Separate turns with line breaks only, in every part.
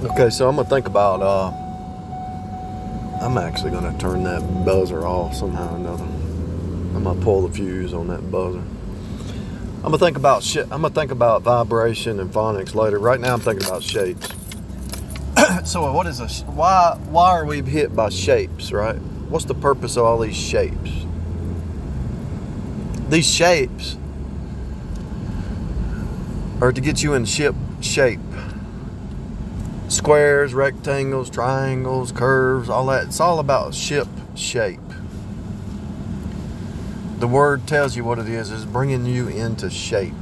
Okay, so I'm gonna think about. I'm actually gonna turn that buzzer off somehow or another. I'm gonna pull the fuse on that buzzer. I'm gonna think about shit. I'm gonna think about vibration and phonics later. Right now, I'm thinking about shapes. So, what is a why? Why are we hit by shapes? Right? What's the purpose of all these shapes? These shapes are to get you in shape. Squares, rectangles, triangles, curves, all that. It's all about shape. The word tells you what it is bringing you into shape.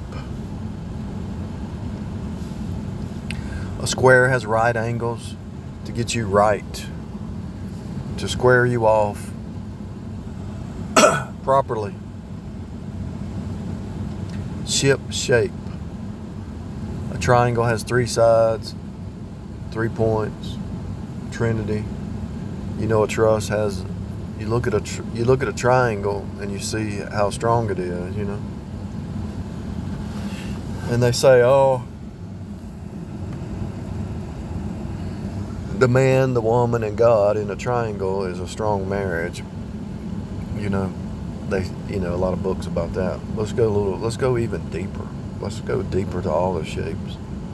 A square has right angles to get you right, to square you off properly. Shape. A triangle has 3 sides, 3 points, Trinity. You know, a truss has. You look at a triangle and you see how strong it is. You know, and they say, oh, the man, the woman, and God in a triangle is a strong marriage. You know, a lot of books about that. Let's go even deeper. Let's go deeper to all the shapes.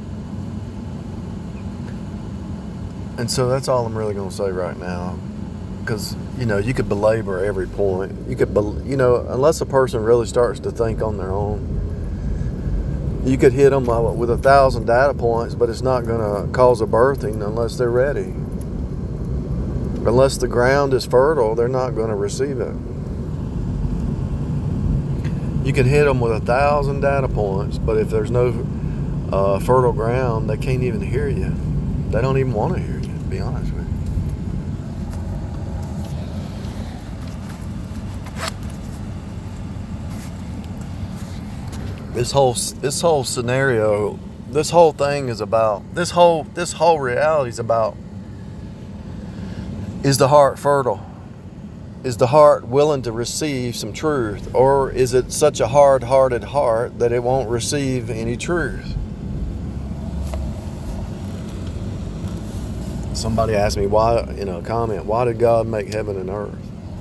And so that's all I'm really going to say right now. Because, you could belabor every point. You could, unless a person really starts to think on their own, you could hit them with 1,000 data points, but it's not going to cause a birthing unless they're ready. Unless the ground is fertile, they're not going to receive it. You can hit them with 1,000 data points, but if there's no fertile ground, they can't even hear you. They don't even want to hear you, to be honest with you. This whole scenario, this whole thing is about, this whole reality is about, is the heart fertile? Is the heart willing to receive some truth? Or is it such a hard-hearted heart that it won't receive any truth? Somebody asked me why, in a comment, why did God make heaven and earth?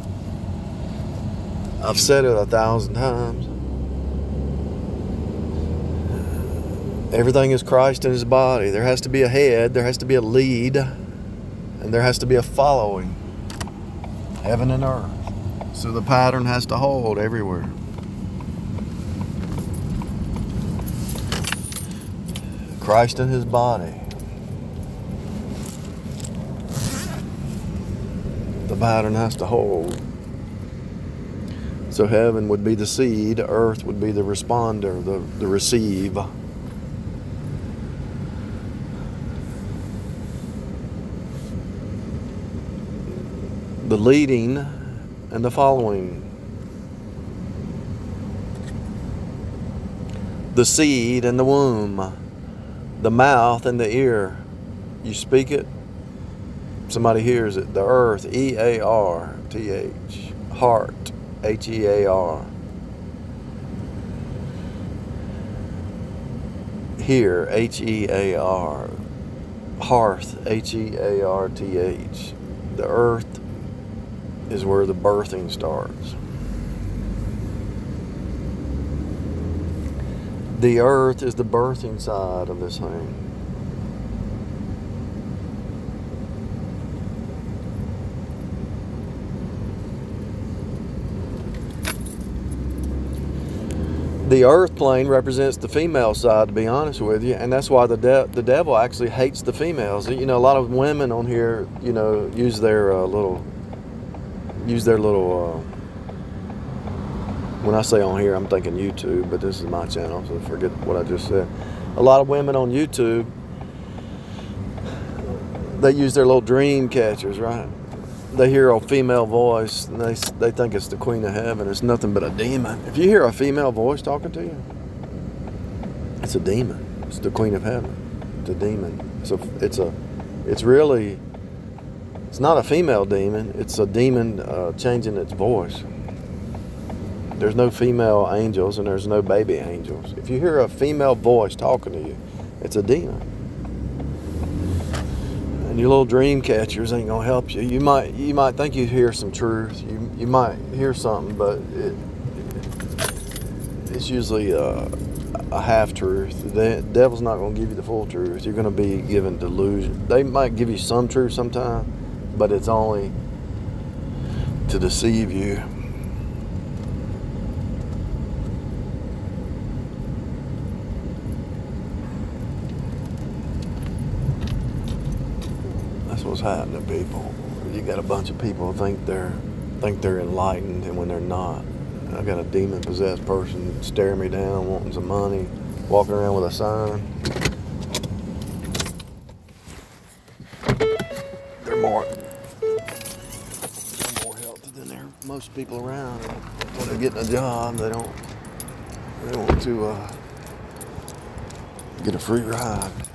I've said it 1,000 times. Everything is Christ in his body. There has to be a head, there has to be a lead, and there has to be a following. Heaven and earth. So the pattern has to hold everywhere. Christ in his body. The pattern has to hold. So heaven would be the seed, earth would be the responder, the receive. The leading and the following. The seed and the womb. The mouth and the ear. You speak it, somebody hears it. The earth, E-A-R-T-H. Heart, H-E-A-R. Hear, H-E-A-R. Hearth, H-E-A-R-T-H. The earth is where the birthing starts. The earth is the birthing side of this thing. The earth plane represents the female side, to be honest with you, and that's why the devil actually hates the females. A lot of women on here, use their little. When I say on here, I'm thinking YouTube, but this is my channel, so forget what I just said. A lot of women on YouTube, they use their little dream catchers, right? They hear a female voice, and they think it's the Queen of Heaven. It's nothing but a demon. If you hear a female voice talking to you, it's a demon. It's the Queen of Heaven. It's a demon. It's not a female demon. It's a demon changing its voice. There's no female angels and there's no baby angels. If you hear a female voice talking to you, it's a demon. And your little dream catchers ain't gonna help you. You might think you hear some truth. You might hear something, but it's usually a half truth. The devil's not gonna give you the full truth. You're gonna be given delusion. They might give you some truth sometime, but it's only to deceive you. That's what's happening to people. You got a bunch of people who think they're enlightened, and when they're not. I got a demon-possessed person staring me down, wanting some money, walking around with a sign. They're more healthy than most people around. When they're getting a job, they want to get a free ride.